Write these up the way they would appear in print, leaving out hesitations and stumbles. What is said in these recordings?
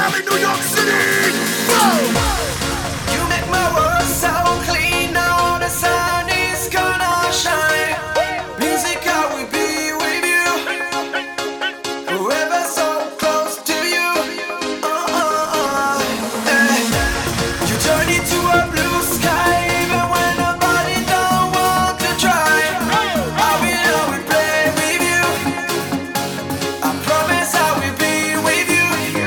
Valley, New York City. Whoa! You make my world so clean. Now the sun is gonna shine. Music, I will be with you. Forever so close to you. You turn into a blue sky even when nobody don't want to try. I will play with you. I promise I will be with you.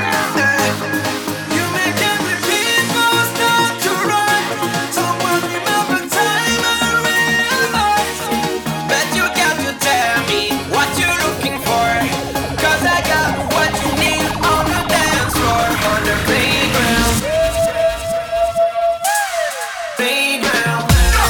You make every people start to run. Someone remember time and realize that you got to tell me what you're looking for. 'Cause I got what you need on the dance floor, on the playground. Playground.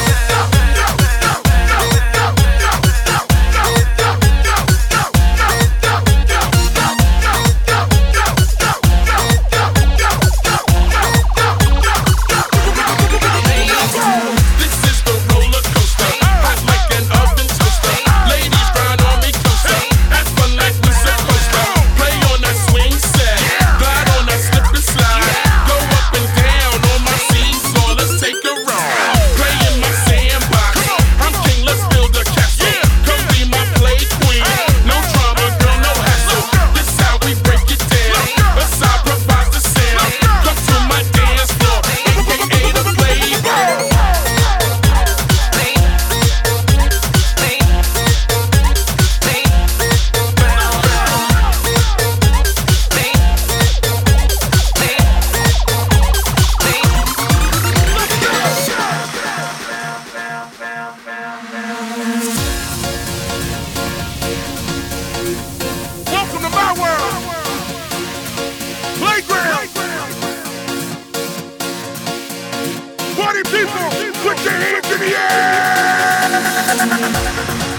This is the roller coaster, hot like an oven toaster. Ladies grind on me closer, have fun like we supposed to. Play on that swing set, glide on that slip and slide. Go up and down on my seesaw, let's take a ride. Play in my sandbox, I'm king, let's build a castle. Come be my play queen, no drama, girl, no hassle. This how we break it down, let's improvise the sound. Come to my dance floor, aka the playground. Welcome to my world. Playground. Party people, put your hands in the air.